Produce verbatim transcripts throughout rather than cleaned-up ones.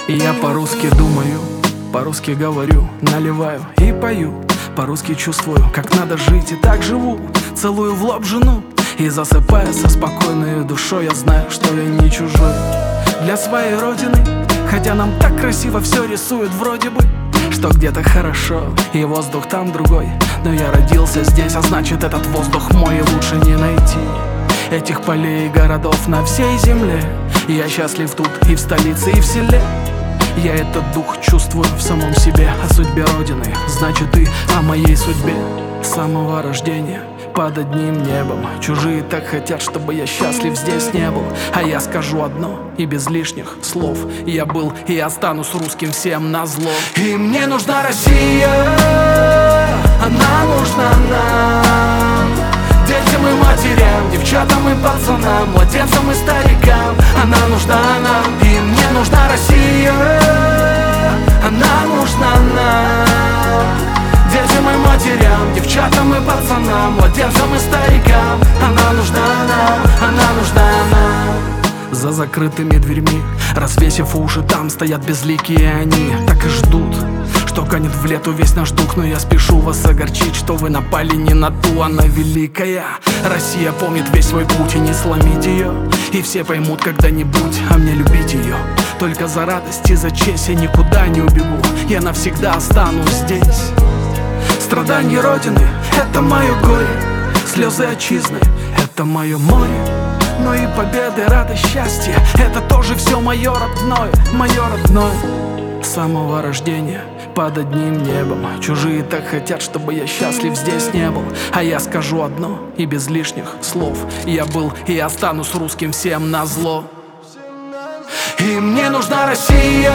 И я по-русски думаю, по-русски говорю, наливаю и пою. По-русски чувствую, как надо жить, и так живу. Целую в лоб жену и засыпая со спокойной душой. Я знаю, что я не чужой для своей родины, хотя нам так красиво все рисуют вроде бы, что где-то хорошо и воздух там другой. Но я родился здесь, а значит этот воздух мой, и лучше не найти этих полей и городов на всей земле. Я счастлив тут и в столице, и в селе. Я этот дух чувствую в самом себе. О судьбе Родины, значит и о моей судьбе. С самого рождения под одним небом. Чужие так хотят, чтобы я счастлив здесь не был. А я скажу одно и без лишних слов: я был и останусь русским всем назло. И мне нужна Россия, она нужна нам, детям и матерям, девчатам и пацанам, младенцам и старикам. Она нужна нам. И мне нужна Россия, она нужна нам, детям и матерям, девчатам и пацанам, младенцам и старикам. Она нужна нам, она нужна нам. За закрытыми дверьми, развесив уши, там стоят безликие они. Так и ждут, что канет в лету весь наш дух. Но я спешу вас огорчить, что вы напали не на ту. Она великая, Россия помнит весь свой путь, и не сломить ее. И все поймут когда-нибудь, а мне любить ее только за радость и за честь. Я никуда не убегу, я навсегда останусь здесь. Страдания Родины — это мое горе, слезы отчизны — это мое море. Но и победы, радость, счастье — это тоже все мое родное, мое родное. С самого рождения под одним небом. Чужие так хотят, чтобы я счастлив здесь не был. А я скажу одно и без лишних слов: я был и останусь русским всем назло. И мне нужна Россия,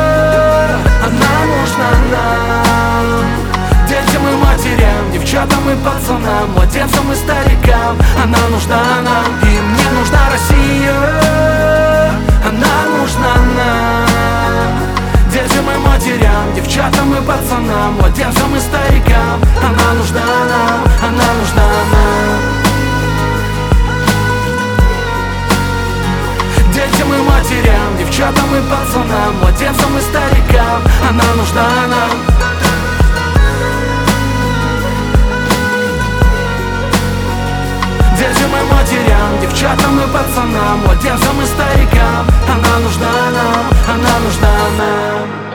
она нужна нам, детям и матерям, девчатам и пацанам, младенцам и старикам. Она нужна нам. И мне нужна Россия, она нужна нам, детям и матерям, девчатам и пацанам, младенцам и старикам. Она нужна нам, она нужна нам, детям и матерям, девчатам и пацанам, младенцам и старикам. Она нужна нам. Детям и матерям, девчатам и пацанам, младенцам и старикам. Она нужна нам, она нужна нам.